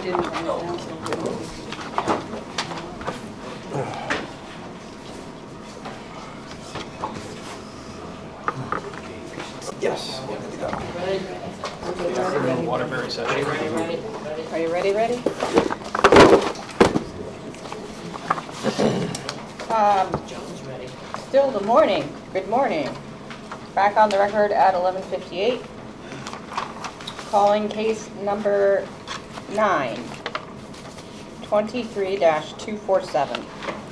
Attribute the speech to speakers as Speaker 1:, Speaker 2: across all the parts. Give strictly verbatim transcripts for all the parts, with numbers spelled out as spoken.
Speaker 1: didn't write it down, so.
Speaker 2: Yes.
Speaker 1: Ready?
Speaker 3: Afternoon Waterbury session.
Speaker 1: Ready, ready? Are you ready, ready? Um, still the morning. Good morning. Back on the record at eleven fifty-eight. Calling case number nine, twenty-three dash two forty-seven.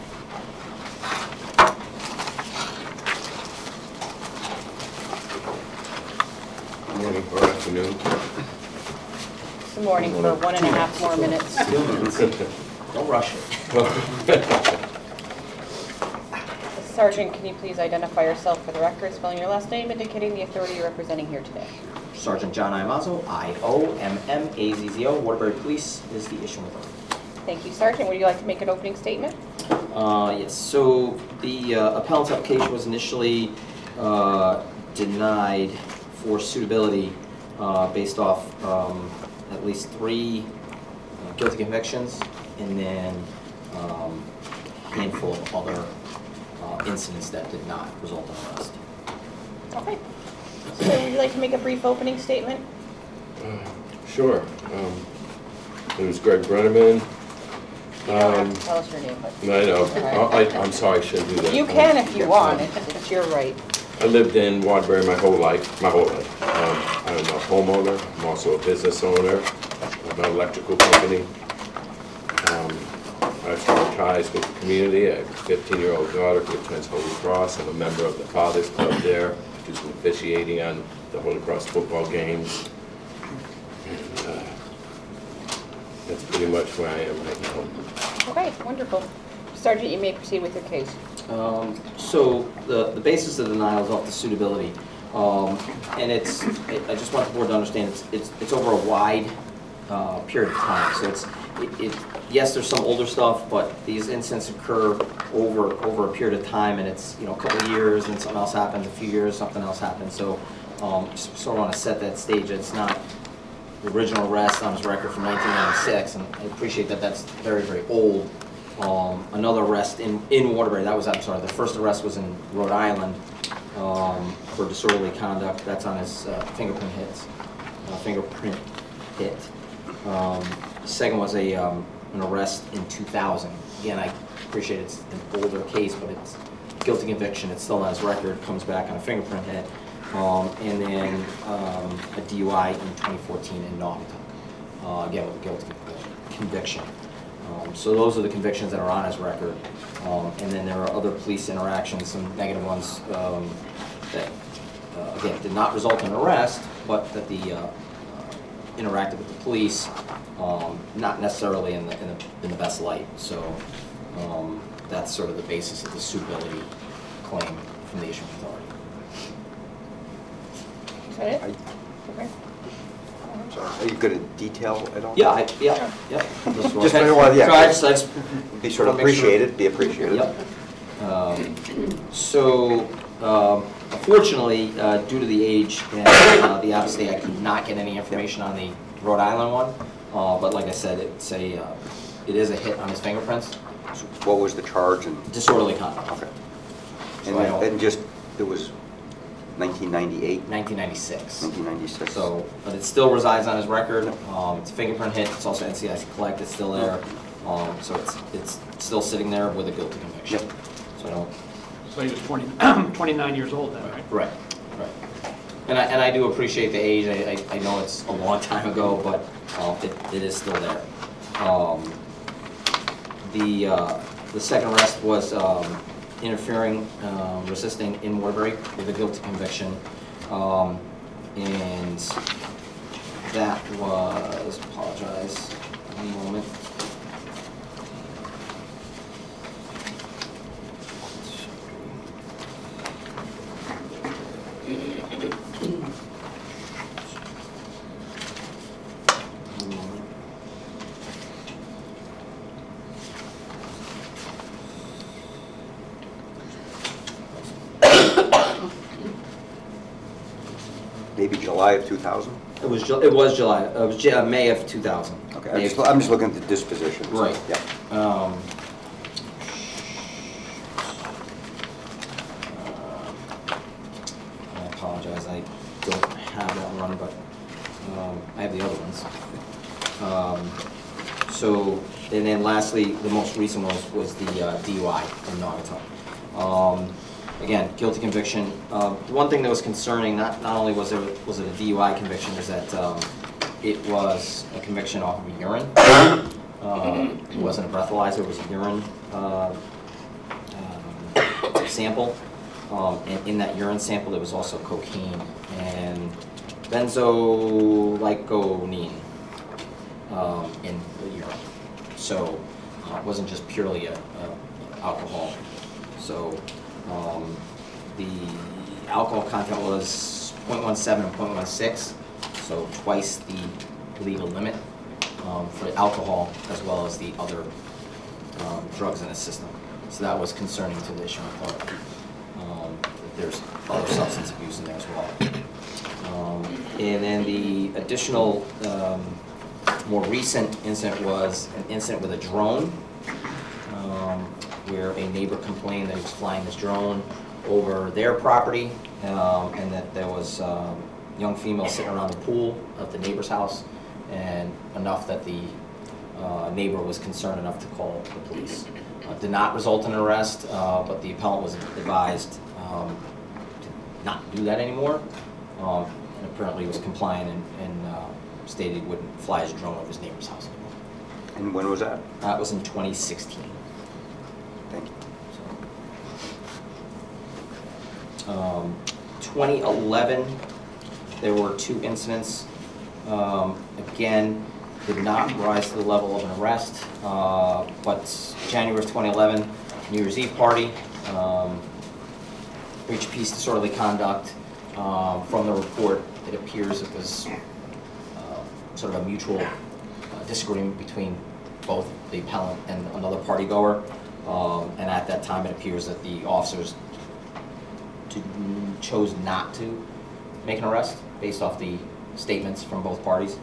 Speaker 2: Morning or afternoon.
Speaker 1: It's the morning for one and a half more minutes.
Speaker 4: Don't rush it.
Speaker 1: Sergeant, can you please identify yourself for the record, spelling your last name, indicating the authority you're representing here today?
Speaker 4: Sergeant John Iamazzo, I O M M A Z Z O, Waterbury Police is the issuing authority.
Speaker 1: Thank you, Sergeant. Would you like to make an opening statement?
Speaker 4: Uh, yes, so the uh, appellant's application was initially uh, denied for suitability uh, based off um, at least three uh, guilty convictions and then um, a handful of other uh, incidents that did not result in arrest.
Speaker 1: Okay. So would you like to make a brief opening statement?
Speaker 2: Uh, sure. Um, it was Greg Brenneman.
Speaker 1: You don't have
Speaker 2: Um,
Speaker 1: to tell us your name, but
Speaker 2: I know. I, I, I'm sorry, I shouldn't do that.
Speaker 1: you can if you
Speaker 2: Um,
Speaker 1: want. It's, it's your right.
Speaker 2: I lived in Waterbury my whole life, my whole life. Um, I'm a homeowner. I'm also a business owner of an electrical company. Um, I have strong ties with the community. I have a fifteen-year-old daughter who attends Holy Cross. I'm a member of the Fathers Club there. I do some officiating on the Holy Cross football games. And, uh, that's pretty much where I am right now.
Speaker 1: Okay, wonderful. Sergeant, you may proceed with your case.
Speaker 4: Um, so the, the basis of the denial is off the suitability. Um, and it's, it, I just want the board to understand it's, it's, it's over a wide uh, period of time. So it's, it, it, yes, there's some older stuff, but these incidents occur over, over a period of time, and it's, you know, a couple of years, and something else happens, a few years, something else happens. So um, just sort of want to set that stage. It's not the original arrest on his record from nineteen ninety-six, and I appreciate that that's very, very old. Um, another arrest in, in Waterbury, that was, I'm sorry, the first arrest was in Rhode Island um, for disorderly conduct. That's on his uh, fingerprint hits, uh, fingerprint hit. Um, second was a um, an arrest in two thousand. Again, I appreciate it's an older case, but it's guilty conviction. It's still on his record, comes back on a fingerprint hit. Um, and then um, a D U I in twenty fourteen in Naugatuck, uh, again with a guilty conviction. Um, so those are the convictions that are on his record. Um, and then there are other police interactions, some negative ones um, that, uh, again, did not result in arrest, but that the uh, uh, interacted with the police, um, not necessarily in the, in the, in the best light. So um, that's sort of the basis of the suitability claim from the issuing authority.
Speaker 1: Is that it?
Speaker 5: I-
Speaker 1: Okay.
Speaker 5: Sorry, are you good at detail at all?
Speaker 4: Yeah, I, yeah, yeah.
Speaker 5: Just really wanted- yeah.
Speaker 4: So I just, I just
Speaker 5: Be sort of
Speaker 4: wanna make sure-
Speaker 5: appreciated, be appreciated.
Speaker 4: Yep. Um, so, um, unfortunately, uh, due to the age and uh, the out-of-state, I could not get any information on the Rhode Island one. Uh, but like I said, it's a, uh, it is a hit on his fingerprints.
Speaker 5: What was the charge and,
Speaker 4: Disorderly conduct.
Speaker 5: okay.
Speaker 4: So
Speaker 5: And
Speaker 4: I
Speaker 5: then-
Speaker 4: don't-
Speaker 5: then just, it was nineteen ninety-eight,
Speaker 4: nineteen ninety-six.
Speaker 5: nineteen ninety-six?
Speaker 4: So, but it still resides on his record. Um, it's a fingerprint hit. It's also N C I C collect. It's still there. Um, so it's it's still sitting there with a guilty conviction.
Speaker 5: Yep.
Speaker 4: So I don't.
Speaker 3: So he was twenty, twenty-nine years old then, right?
Speaker 4: Right. Right. And I and I do appreciate the age. I I, I know it's a long time ago, but uh, it it is still there. Um, the uh, the second arrest was. Um, interfering, um, resisting in Waterbury with a guilty conviction. Um, and that was, apologize, one moment. One moment.
Speaker 5: Maybe July of two thousand?
Speaker 4: It was, Ju- it was July, it was Ju- uh, May of two thousand.
Speaker 5: Okay. I'm just, I'm just looking at the dispositions.
Speaker 4: Right.
Speaker 5: Yeah.
Speaker 4: Um, I apologize, I don't have that one, but um, I have the other ones. Um, So, and then lastly, the most recent was, was the uh, D U I in Naugatuck. Um, Again, guilty conviction. Uh, The one thing that was concerning, not, not only was it, was it a D U I conviction, is that um, it was a conviction off of a urine. Um, It wasn't a breathalyzer, it was a urine uh, um, sample. Um, And in that urine sample, there was also cocaine and benzoylecgonine um, in the urine. So uh, it wasn't just purely a, a alcohol. So um, the alcohol content was zero point one seven and zero point one six, so twice the legal limit um, for the alcohol as well as the other um, drugs in the system. So that was concerning to the issuing authority. Um, there's other substance abuse in there as well. Um, and then the additional um, more recent incident was an incident with a drone, um, where a neighbor complained that he was flying his drone over their property, um, and that there was um, young females sitting around the pool of the neighbor's house, and enough that the uh, neighbor was concerned enough to call the police. Uh, did not result in an arrest, uh, but the appellant was advised um, to not do that anymore, um, and apparently was compliant and, and uh, stated he wouldn't fly his drone over his neighbor's house anymore.
Speaker 5: And when was that?
Speaker 4: That was in twenty sixteen.
Speaker 5: Thank you.
Speaker 4: Um, twenty eleven, there were two incidents. Um, again, did not rise to the level of an arrest, uh, but January of twenty eleven, New Year's Eve party, um, breach of peace, disorderly conduct. Um, from the report, it appears it was uh, sort of a mutual uh, disagreement between both the appellant and another party goer. Um, and at that time, it appears that the officers to, chose not to make an arrest based off the statements from both parties.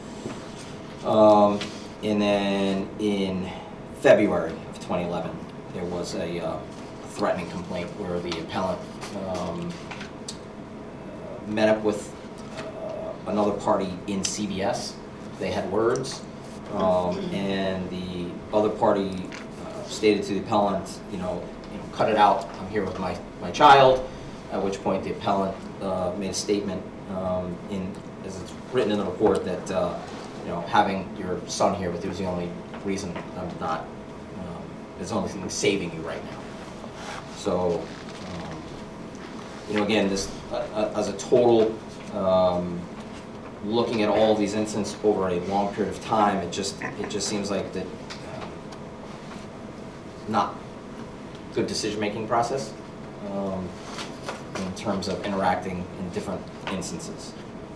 Speaker 4: Um, and then in February of twenty eleven, there was a uh, threatening complaint where the appellant um, uh, met up with uh, another party in C B S. They had words, um, and the other party uh, stated to the appellant, you know, you know, cut it out, I'm here with my, my child, at which point the appellant uh, made a statement um, in, as it's written in the report, that uh, you know, having your son here with you is the only reason I'm not, um, it's the only thing saving you right now. So, um, you know, again, this, uh, uh, as a total, um, looking at all these incidents over a long period of time, it just, it just seems like that, um, not good decision-making process, um, in terms of interacting in different instances.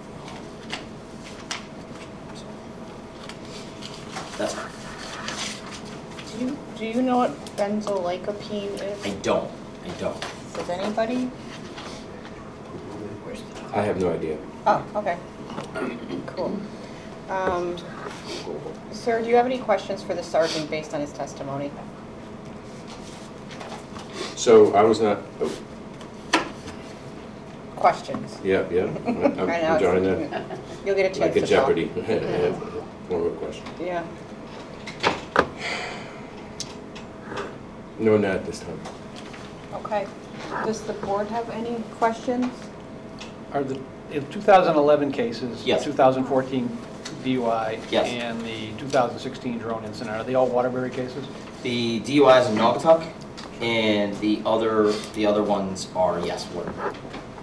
Speaker 4: So, that's fine.
Speaker 1: Do you, do you know what benzoylecgonine
Speaker 4: I
Speaker 1: is?
Speaker 4: don't, I don't.
Speaker 1: Does anybody?
Speaker 2: I have no idea.
Speaker 1: Oh, okay. Cool. Um, Sir, do you have any questions for the sergeant based on his testimony?
Speaker 2: So I was not, oh,
Speaker 1: Questions?
Speaker 2: yeah, yeah, I'm
Speaker 1: Right now,
Speaker 2: enjoying that.
Speaker 1: it's- You'll get a
Speaker 2: Like
Speaker 1: chance
Speaker 2: a
Speaker 1: to talk.
Speaker 2: Jeopardy. I have one more question.
Speaker 1: Yeah.
Speaker 2: No, not at this time.
Speaker 1: Okay. Does the board have any questions?
Speaker 3: Are the in two thousand eleven cases?
Speaker 4: Yes.
Speaker 3: two thousand fourteen D U I?
Speaker 4: Yes.
Speaker 3: And the two thousand sixteen drone incident, are they all Waterbury cases?
Speaker 4: The D U Is in Naugatuck, and the other, the other ones are, yes, Waterbury.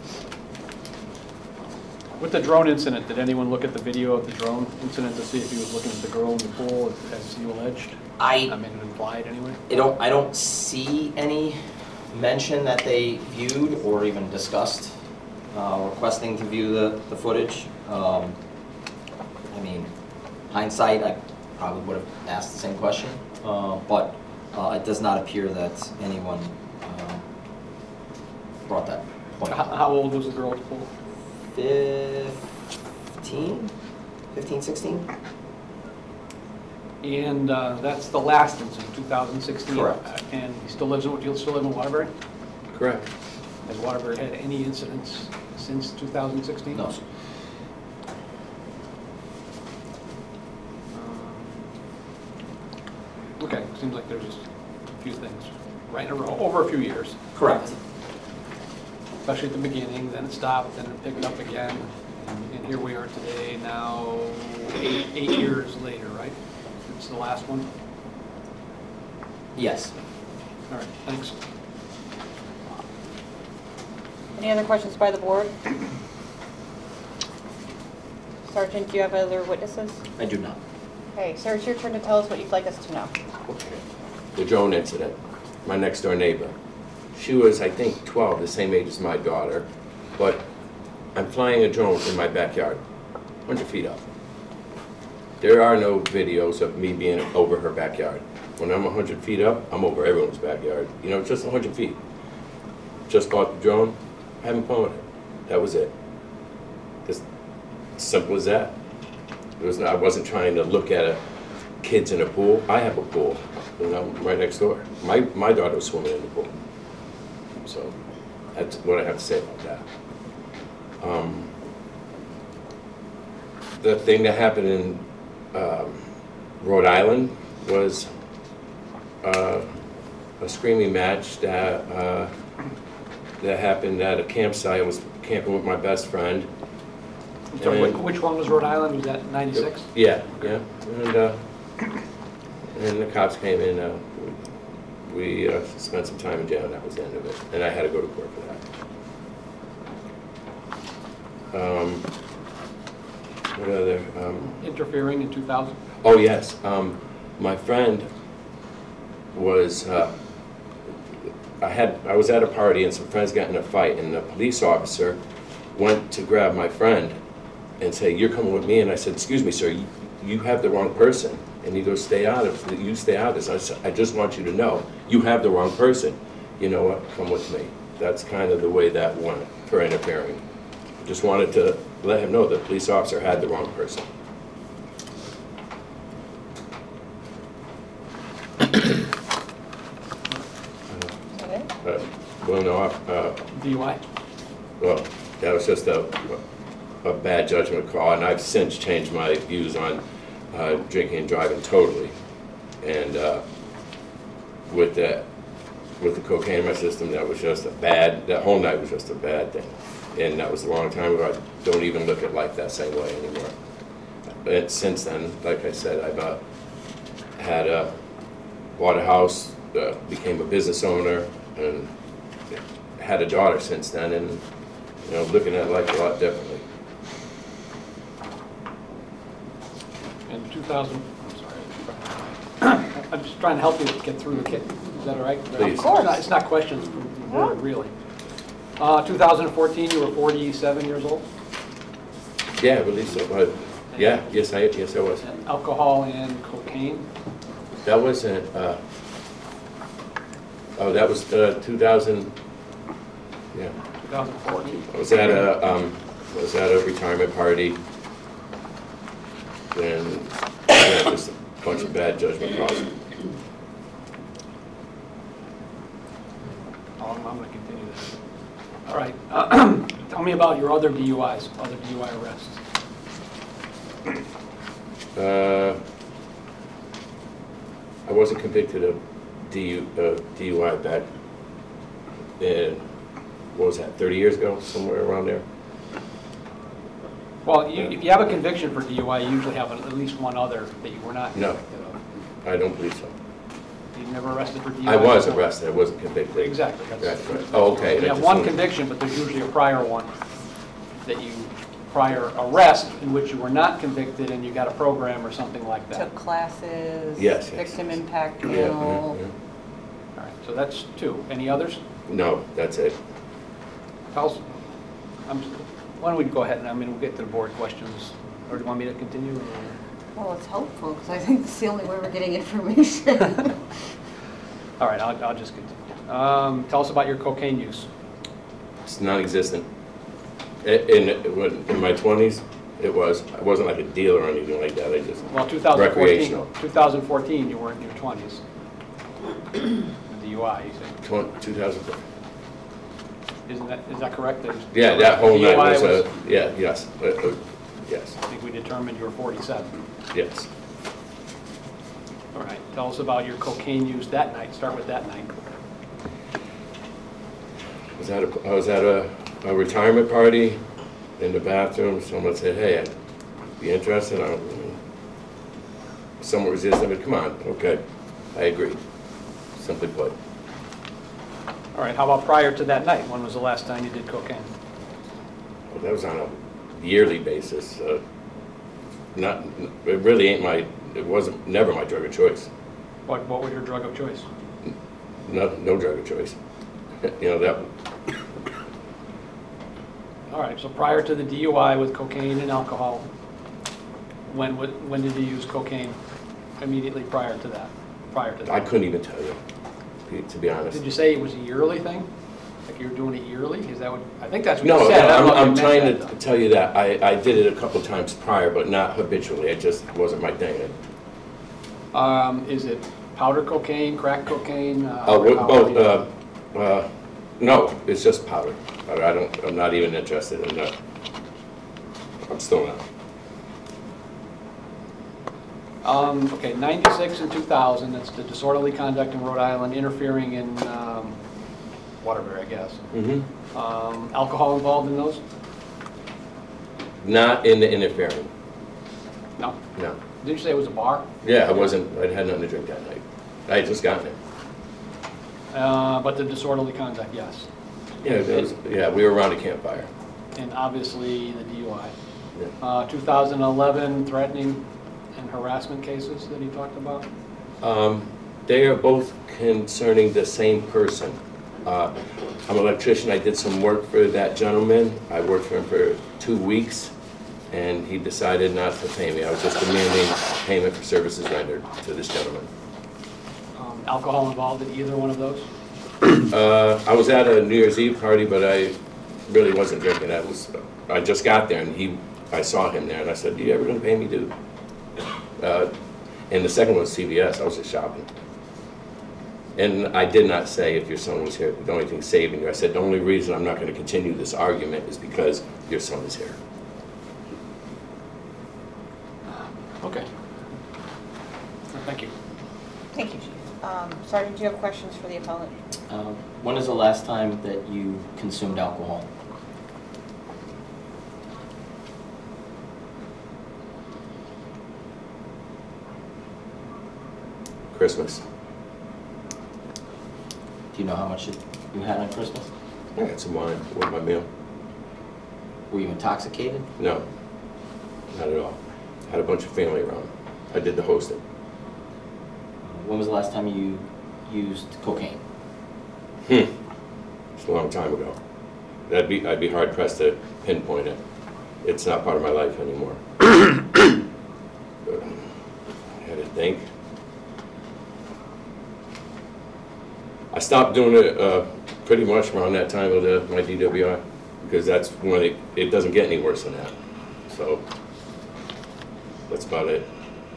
Speaker 3: With the drone incident, did anyone look at the video of the drone incident to see if he was looking at the girl in the pool, as- as you alleged? I
Speaker 4: I,
Speaker 3: mean, it implied anyway?
Speaker 4: I don't, I don't see any mention that they viewed or even discussed uh, requesting to view the, the footage. Um, I mean, hindsight, I probably would have asked the same question, uh, but uh, it does not appear that anyone um, brought that point
Speaker 3: How,
Speaker 4: up.
Speaker 3: how old was the girl at the pool?
Speaker 4: fifteen? fifteen, sixteen?
Speaker 3: And uh, that's the last incident, two thousand sixteen.
Speaker 4: Correct.
Speaker 3: Uh, And he still lives in, do you still live in Waterbury?
Speaker 2: Correct.
Speaker 3: Has Waterbury had any incidents since two thousand sixteen?
Speaker 4: No, sir.
Speaker 3: Um, Okay, seems like there's just a few things right in a row, over a few years.
Speaker 4: Correct.
Speaker 3: Especially at the beginning, then it stopped, then it picked up again. And and here we are today, now eight, eight years later, right? It's the last one?
Speaker 4: Yes.
Speaker 3: All right, thanks.
Speaker 1: Any other questions by the board? Sergeant, do you have other witnesses?
Speaker 4: I do not.
Speaker 1: Okay, sir, it's your turn to tell us what you'd like us to know.
Speaker 2: Okay. The drone incident, my next door neighbor. She was, I think, twelve, the same age as my daughter, but I'm flying a drone in my backyard, one hundred feet up. There are no videos of me being over her backyard. When I'm one hundred feet up, I'm over everyone's backyard. You know, just one hundred feet. Just bought the drone, having fun with it. That was it. Just simple as that. It was, I wasn't trying to look at a, kids in a pool. I have a pool, you know, right next door. My, my daughter was swimming in the pool. So that's what I have to say about that. Um, the thing that happened in um, Rhode Island was uh, a screaming match that uh, that happened at a campsite. I was camping with my best friend.
Speaker 3: So which,
Speaker 2: And-
Speaker 3: which one was Rhode Island? Was that ninety-six?
Speaker 2: Yeah, yeah. And, uh, and the cops came in. Uh, we uh, spent some time in jail, and that was the end of it. And I had to go to court for that. Um, what other? Um,
Speaker 3: Interfering in two thousand?
Speaker 2: oh yes, um, my friend was. Uh, I had. I was at a party, and some friends got in a fight, and the police officer went to grab my friend and say, "You're coming with me." And I said, "Excuse me, sir, you, you have the wrong person." And he goes, "Stay out of it. You stay out of this." I said, "I just want you to know, you have the wrong person. You know what? Come with me." That's kind of the way that went for interfering. Just wanted to let him know the police officer had the wrong person.
Speaker 1: Is that it?
Speaker 2: Uh, well, no, uh,
Speaker 3: D U I?
Speaker 2: well, that was just a, a bad judgment call, and I've since changed my views on uh, drinking and driving totally. And uh, with that, with the cocaine in my system, that was just a bad, that whole night was just a bad thing. And that was a long time ago. I don't even look at life that same way anymore. But since then, like I said, I've uh, had a, bought a house, uh, became a business owner, and had a daughter since then, and you know, looking at life a lot differently.
Speaker 3: In two thousand, I'm sorry. I'm just trying to help you get through the kit. Is that all right?
Speaker 2: Please.
Speaker 1: Of course.
Speaker 3: It's not- It's not questions from the board, really. Uh, two thousand fourteen, you were forty-seven years old?
Speaker 2: Yeah, I believe so. But yeah, yes, I yes I was.
Speaker 3: And alcohol and cocaine?
Speaker 2: That wasn't. Uh, oh, that was uh, two thousand. Yeah,
Speaker 3: two thousand fourteen?
Speaker 2: I was at a um, I was at a retirement party, and yeah, just a bunch of bad judgment calls.
Speaker 3: Oh, I'm going to continue this. All right. Uh, tell me about your other D U Is, other D U I arrests.
Speaker 2: Uh, I wasn't convicted of D U, uh, D U I back in, what was that, thirty years ago, somewhere around there?
Speaker 3: Well, you, if you have a conviction for D U I, you usually have at least one other that you were not
Speaker 2: No.
Speaker 3: convicted of.
Speaker 2: I don't believe so.
Speaker 3: You never arrested for D U I?
Speaker 2: I was
Speaker 3: before?
Speaker 2: arrested, I wasn't convicted.
Speaker 3: Exactly. that's-
Speaker 2: Right, right. Oh, okay.
Speaker 3: You
Speaker 2: I
Speaker 3: have
Speaker 2: just
Speaker 3: one
Speaker 2: wanted-
Speaker 3: conviction, but there's usually a prior one that you, prior arrest in which you were not convicted and you got a program or something like that.
Speaker 1: Took classes.
Speaker 2: Yes, yes,
Speaker 1: Victim
Speaker 2: yes.
Speaker 1: impact
Speaker 2: Yeah,
Speaker 1: panel.
Speaker 2: yeah,
Speaker 3: All right, so that's two. Any others?
Speaker 2: yeah. No, that's it.
Speaker 3: Tell us, I'm, why don't we go ahead and, I mean, we'll get to the board questions. Or do you want me to continue? or-
Speaker 1: Well, it's helpful, because I think it's the only way we're getting information.
Speaker 3: All right, I'll, I'll just continue. Um, tell us about your cocaine use.
Speaker 2: It's non-existent. In, in, when- in my twenties, It was, I wasn't like a dealer or anything like that, I just,
Speaker 3: Well, two thousand fourteen,
Speaker 2: recreational.
Speaker 3: two thousand fourteen, you were in your twenties. The D U I, you say.
Speaker 2: Twen- two thousand,
Speaker 3: Isn't that, is that correct? That was-
Speaker 2: yeah, that whole
Speaker 3: D U I
Speaker 2: night was a, yeah, yes, uh, uh, yes,
Speaker 3: I think we determined you were forty-seven.
Speaker 2: yes.
Speaker 3: All right, tell us about your cocaine use that night. Start with that night.
Speaker 2: I was at a, I was at a, a retirement party in the bathroom. Someone said, "Hey, I'd be interested." I somewhat resistant, but come on, okay, I agree. Simply put,
Speaker 3: All right, how about prior to that night? When was the last time you did cocaine?
Speaker 2: well, that was on a yearly basis. Uh, not, it really ain't my. It wasn't never my drug of choice.
Speaker 3: What, what was your drug of choice?
Speaker 2: No, no drug of choice. You know that.
Speaker 3: All right, so prior to the D U I with cocaine and alcohol, when, when when did you use cocaine? Immediately prior to that? Prior to that?
Speaker 2: I couldn't even tell you, to be honest.
Speaker 3: Did you say it was a yearly thing? Like you were doing it yearly? Is that what, I think that's what
Speaker 2: No,
Speaker 3: you said. I don't
Speaker 2: I'm,
Speaker 3: know if you
Speaker 2: I'm
Speaker 3: meant
Speaker 2: trying
Speaker 3: that,
Speaker 2: to
Speaker 3: though.
Speaker 2: tell you that I, I did it a couple times prior, but not habitually. It just wasn't my thing.
Speaker 3: Um, is it powder cocaine, crack cocaine? uh,
Speaker 2: Uh, what-
Speaker 3: how-
Speaker 2: both, uh, uh, no, it's just powder. Powder. I don't, I'm not even interested in that. I'm still not.
Speaker 3: Um, okay, ninety-six and two thousand, that's the disorderly conduct in Rhode Island, interfering in, um, Waterbury, I guess.
Speaker 2: Mm-hmm.
Speaker 3: Um, alcohol involved in those?
Speaker 2: Not in the interfering,
Speaker 3: No.
Speaker 2: no.
Speaker 3: Did you say it was a bar?
Speaker 2: Yeah, I wasn't, I had nothing to drink that night. I had just gotten it.
Speaker 3: Uh, but the disorderly conduct, yes.
Speaker 2: Yeah, there was, yeah, we were around a campfire.
Speaker 3: And obviously the D U I.
Speaker 2: Yeah.
Speaker 3: Uh, two thousand eleven threatening and harassment cases that he talked about?
Speaker 2: Um, They are both concerning the same person. Uh, I'm an electrician, I did some work for that gentleman. I worked for him for two weeks, and he decided not to pay me. I was just demanding payment for services rendered to this gentleman.
Speaker 3: Um, alcohol involved in either one of those?
Speaker 2: Uh, I was at a New Year's Eve party, but I really wasn't drinking. I was, I just got there, and he, I saw him there, and I said, "You ever gonna pay me, dude?" Uh, And the second one was C V S, I was just shopping. And I did not say if your son was here, the only thing saving you. I said, the only reason I'm not going to continue this argument is because your son is here.
Speaker 3: Okay. Thank you.
Speaker 1: Thank you, Chief. Um, Sergeant, do you have questions for the appellant?
Speaker 4: Um, When is the last time that you consumed alcohol?
Speaker 2: Christmas.
Speaker 4: Do you know how much it- you had on Christmas?
Speaker 2: I had some wine with my meal.
Speaker 4: Were you intoxicated?
Speaker 2: No, not at all. Had a bunch of family around. I did the hosting.
Speaker 4: When was the last time you used cocaine?
Speaker 2: Hmm. It's a long time ago. That'd be, I'd be hard pressed to pinpoint it. It's not part of my life anymore. But I had to think. I stopped doing it uh, pretty much around that time of the, my D W I, because that's when it, it doesn't get any worse than that. So that's about it.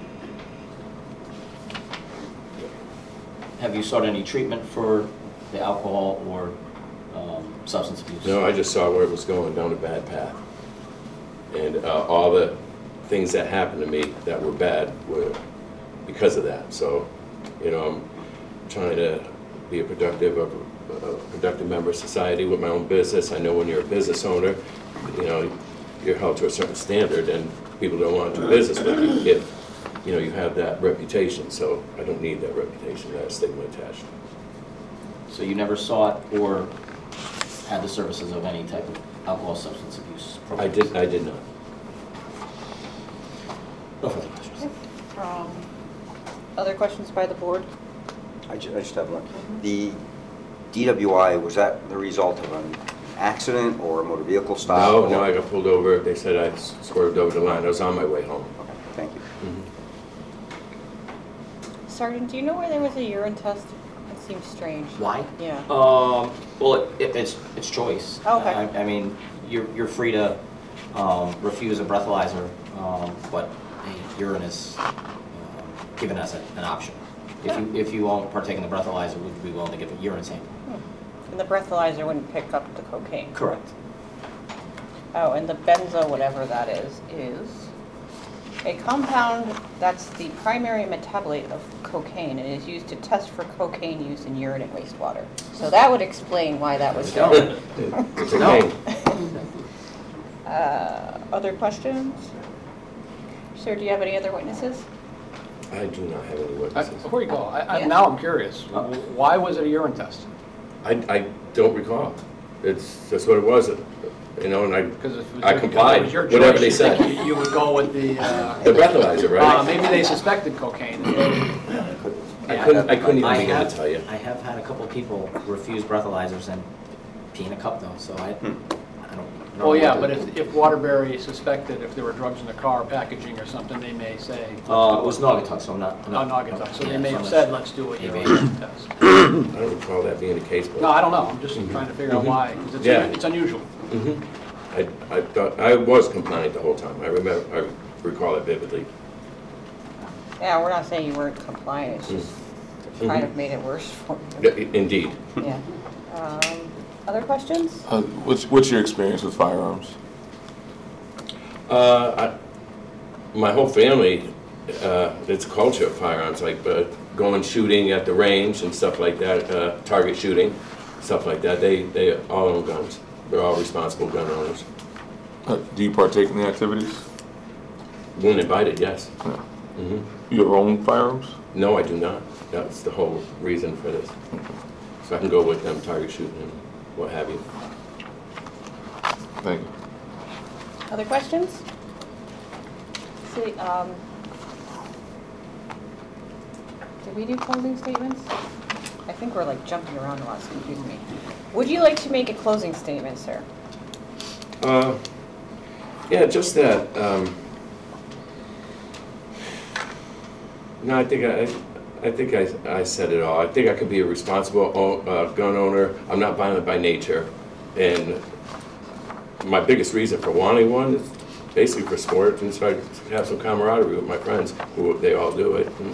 Speaker 4: Have you sought any treatment for the alcohol or um, substance abuse?
Speaker 2: No, I just saw where it was going, down a bad path. And uh, all the things that happened to me that were bad were because of that. So, you know, I'm trying to be a productive, a, a productive member of society with my own business. I know when you're a business owner, you know, you're held to a certain standard, and people don't want to do business with you if, you know, you have that reputation. So I don't need that reputation, that stigma attached.
Speaker 4: So you never sought or had the services of any type of alcohol substance abuse
Speaker 2: I
Speaker 4: programs?
Speaker 2: did, I did not.
Speaker 4: No further questions.
Speaker 1: Um, Other questions by the board?
Speaker 5: I ju- I just have one. The D W I, was that the result of an accident or a motor vehicle stop?
Speaker 2: No, no,
Speaker 5: or-
Speaker 2: I got pulled over. They said I swerved over the line. I was on my way home.
Speaker 5: Okay, thank you.
Speaker 1: Sergeant, do you know where there was a urine test? It seems strange.
Speaker 4: Why?
Speaker 1: Yeah.
Speaker 4: Um, well, it, it, it's, it's choice.
Speaker 1: Okay.
Speaker 4: I, I mean, you're, you're free to um, refuse a breathalyzer, um, but a urine is um, given as a- an option. If you, if you won't partake in the breathalyzer, would you be willing to give a urine sample?
Speaker 1: And the breathalyzer wouldn't pick up the cocaine?
Speaker 4: Correct.
Speaker 1: Oh, and the benzo, whatever that is, is a compound that's the primary metabolite of cocaine and is used to test for cocaine use in urine and wastewater. So that would explain why that was
Speaker 4: There
Speaker 1: there.
Speaker 2: It's
Speaker 4: No.
Speaker 2: okay.
Speaker 1: Uh, Other questions? Sir, do you have any other witnesses?
Speaker 2: I do not have any
Speaker 3: Uh,
Speaker 2: witnesses.
Speaker 3: Before you go, I, I,
Speaker 1: Yeah.
Speaker 3: now I'm curious, why was it a urine test?
Speaker 2: I, I don't recall. It's, that's what it was, you know, and I,
Speaker 3: Because if it was
Speaker 2: I
Speaker 3: your-
Speaker 2: complied,
Speaker 3: if it was your
Speaker 2: whatever
Speaker 3: choice,
Speaker 2: they
Speaker 3: you
Speaker 2: said.
Speaker 3: think You you would go with the, uh,
Speaker 2: The breathalyzer,
Speaker 3: uh,
Speaker 2: right?
Speaker 3: maybe they suspected cocaine.
Speaker 2: I couldn't, I couldn't even
Speaker 4: I
Speaker 2: begin
Speaker 4: have-
Speaker 2: to tell you.
Speaker 4: I have had a couple people refuse breathalyzers and pee in a cup though, so I, I don't. I don't
Speaker 3: Well,
Speaker 4: know
Speaker 3: yeah,
Speaker 4: what
Speaker 3: but
Speaker 4: to-
Speaker 3: if, if Waterbury suspected if there were drugs in the car, packaging or something, they may say.
Speaker 4: Uh, it was Naugatuck, so I'm not. I'm
Speaker 3: Oh,
Speaker 4: not-
Speaker 3: Naugatuck, so
Speaker 4: yeah,
Speaker 3: they may
Speaker 4: so
Speaker 3: have
Speaker 4: I'm
Speaker 3: said,
Speaker 4: not-
Speaker 3: let's do a
Speaker 4: Maybe.
Speaker 3: urine test.
Speaker 2: I don't recall that being the case, but.
Speaker 3: No, I don't know, I'm just trying to figure out
Speaker 2: Mhm.
Speaker 3: why, because it's,
Speaker 2: Yeah.
Speaker 3: it's unusual.
Speaker 2: Mhm. I, I thought, I was compliant the whole time. I remember, I recall it vividly.
Speaker 1: Yeah, we're not saying you weren't compliant, it's just it kind of made it worse for you.
Speaker 2: Yeah, Indeed.
Speaker 1: Yeah. Um, Other questions?
Speaker 6: Uh, what's, what's your experience with firearms?
Speaker 2: Uh, I, my whole family, uh, it's a culture of firearms, like uh, going shooting at the range and stuff like that, uh, target shooting, stuff like that. They, they all own guns. They're all responsible gun owners.
Speaker 6: Uh, do you partake in the activities?
Speaker 2: When invited, yes.
Speaker 6: Yeah.
Speaker 2: hmm
Speaker 6: Your own firearms?
Speaker 2: No, I do not. That's the whole reason for this. So I can go with them target shooting and what have you.
Speaker 6: Thank you.
Speaker 1: Other questions? See, um, did we do closing statements? I think we're like jumping around a lot, it's confusing me. Would you like to make a closing statement, sir?
Speaker 2: Uh, yeah, just that. Um, no, I think I, I think I, I said it all. I think I could be a responsible o- uh, gun owner. I'm not violent by nature, and my biggest reason for wanting one is basically for sport and so I can have some camaraderie with my friends who they all do it. And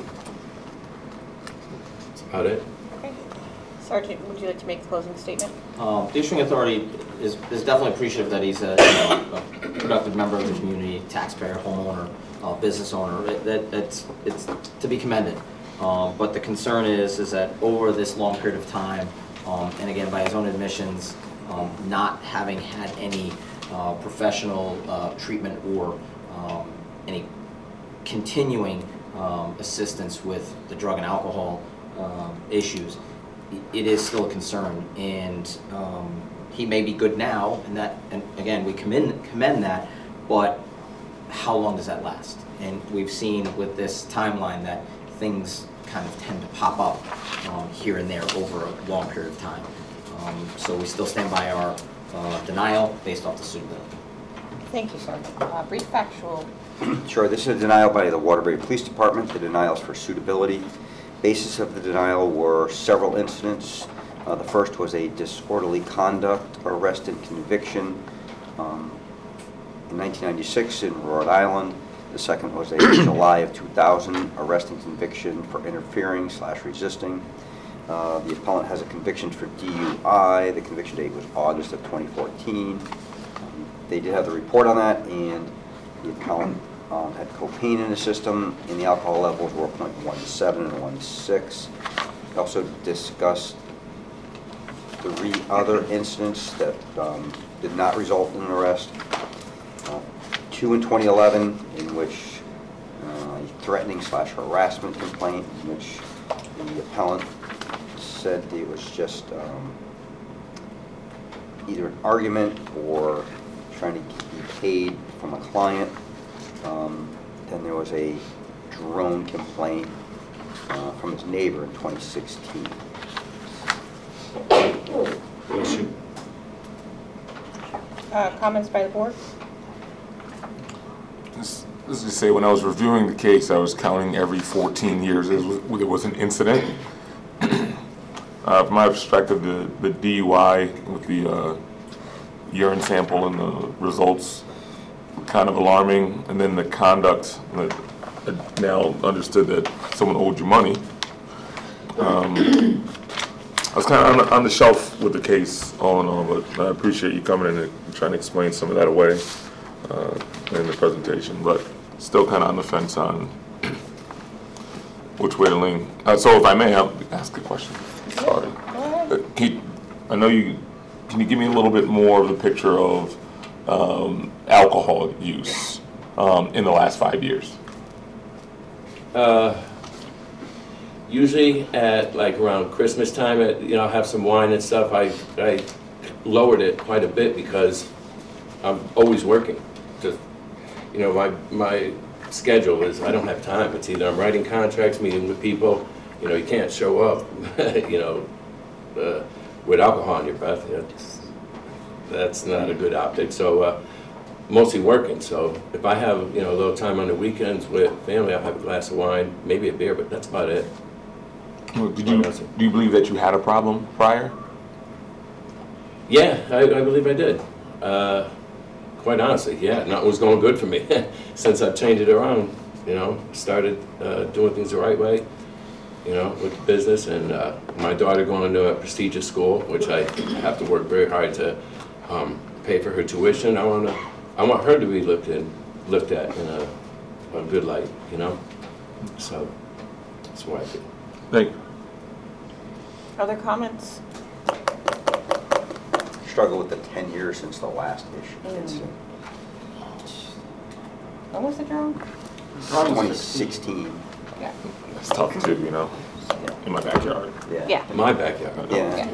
Speaker 2: that's about it.
Speaker 1: Okay. Sergeant, would you like to make a closing statement?
Speaker 4: Um, The issuing authority is, is definitely appreciative that he's a, you know, a productive member of the community, taxpayer, homeowner, uh, business owner. It- That, it's, it's to be commended. Um, But the concern is, is that over this long period of time, um, and again, by his own admissions, um, not having had any uh, professional uh, treatment or um, any continuing um, assistance with the drug and alcohol um, issues, it is still a concern, and um, he may be good now, and that, and again, we commend, commend that, but how long does that last? And we've seen with this timeline that things kind of tend to pop up um, here and there over a long period of time. Um, So we still stand by our uh, denial based off the suitability.
Speaker 1: Thank you, sir. Uh, Brief factual.
Speaker 5: Sure, this is a denial by the Waterbury Police Department. The denial is for suitability. Basis of the denial were several incidents. Uh, The first was a disorderly conduct arrest and conviction um, in nineteen ninety-six in Rhode Island. The second was a July of two thousand arrest and conviction for interfering slash resisting. Uh, The appellant has a conviction for D U I. The conviction date was August of twenty fourteen. Um, They did have the report on that, and the appellant um, had cocaine in the system, and the alcohol levels were point one seven and one six. We also discussed three other incidents that um, did not result in an arrest. Uh, Two in twenty eleven, in which uh, a threatening slash harassment complaint, in which the appellant said it was just um, either an argument or trying to be paid from a client. Um, Then there was a drone complaint uh, from his neighbor in twenty sixteen.
Speaker 2: Bless you.
Speaker 1: Uh, Comments by the board?
Speaker 6: This this is to say, when I was reviewing the case, I was counting every fourteen years there was, there was an incident. Uh, from my perspective, the, the D U I with the uh, urine sample and the results kind of alarming, and then the conduct, that I now understood that someone owed you money. Um, I was kind of on the, on the shelf with the case all in all, but I appreciate you coming in and trying to explain some of that away uh, in the presentation, but still kind of on the fence on which way to lean. Uh, so if I may, I'll ask a question. Sorry. Uh, can you, I know you, can you give me a little bit more of the picture of um, alcohol use um, in the last five years?
Speaker 2: Uh, Usually at like around Christmas time, at, you know, I'll have some wine and stuff. I, I lowered it quite a bit because I'm always working. Just, you know, my, my schedule is, I don't have time. It's either I'm writing contracts, meeting with people, you know, you can't show up, you know, uh, with alcohol in your breath. You know, just, that's not a good optic. So uh, mostly working. So if I have, you know, a little time on the weekends with family, I'll have a glass of wine, maybe a beer, but that's about it.
Speaker 6: Did you, do you believe that you had a problem prior?
Speaker 2: Yeah, I, I believe I did. Uh, quite honestly, yeah, nothing was going good for me. Since I've changed it around, you know, started uh, doing things the right way, you know, with the business, and uh, my daughter going to a prestigious school, which I have to work very hard to um, pay for her tuition. I want to, I want her to be looked in, looked at in a, a good light, you know. So that's what I did.
Speaker 6: Thank you.
Speaker 1: Other comments?
Speaker 5: Struggle with the ten years since the last issue.
Speaker 1: Mm.
Speaker 5: incident.
Speaker 1: When was the drone?
Speaker 5: twenty sixteen.
Speaker 1: Yeah.
Speaker 6: It's tough too, you know, in my backyard.
Speaker 5: Yeah.
Speaker 1: Yeah.
Speaker 2: In my backyard.
Speaker 5: Yeah.
Speaker 1: Yeah.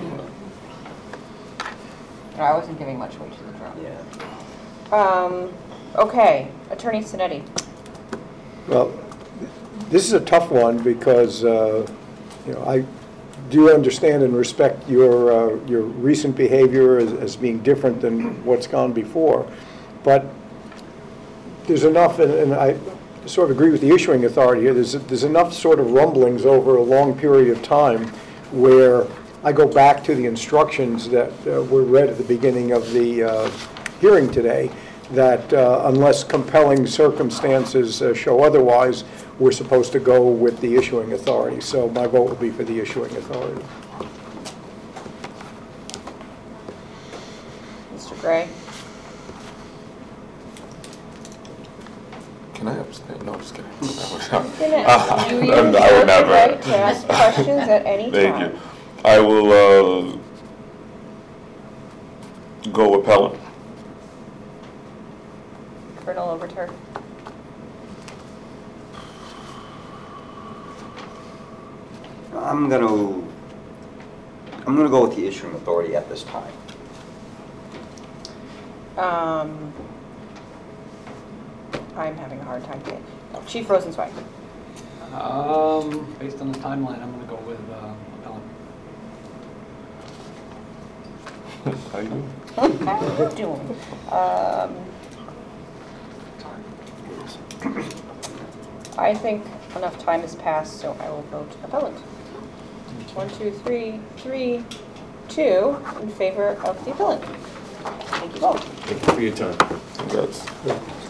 Speaker 1: No, I wasn't giving much weight to the drone.
Speaker 5: Yeah.
Speaker 1: Um, okay, Attorney Sinetti.
Speaker 7: Well, this is a tough one because, uh, you know, I do understand and respect your, uh, your recent behavior as, as being different than what's gone before. But there's enough, and, and I sort of agree with the issuing authority here, there's, there's enough sort of rumblings over a long period of time where I go back to the instructions that uh, were read at the beginning of the uh, hearing today, that uh, unless compelling circumstances uh, show otherwise, we're supposed to go with the issuing authority. So my vote will be for the issuing authority.
Speaker 1: Mister Gray?
Speaker 6: Can I abstain? No, just kidding.
Speaker 1: You
Speaker 6: Uh,
Speaker 1: can- you
Speaker 6: I
Speaker 1: reserve
Speaker 6: would
Speaker 1: the
Speaker 6: never.
Speaker 1: right to ask questions at any time.
Speaker 6: Thank you. I will uh, go appellant.
Speaker 1: Colonel Overturk?
Speaker 5: I'm going to, I'm going to go with the issuing authority at this time.
Speaker 1: Um, I'm having a hard time getting. Chief Rosenzweig.
Speaker 3: Um, based on the timeline, I'm gonna go with, uh, appellant.
Speaker 6: How you doing?
Speaker 1: How you doing? Um, I think enough time has passed, so I will vote appellant. One, two, three, three, two in favor of the appellant. Thank you both.
Speaker 2: Thank you for your time.
Speaker 6: Congrats.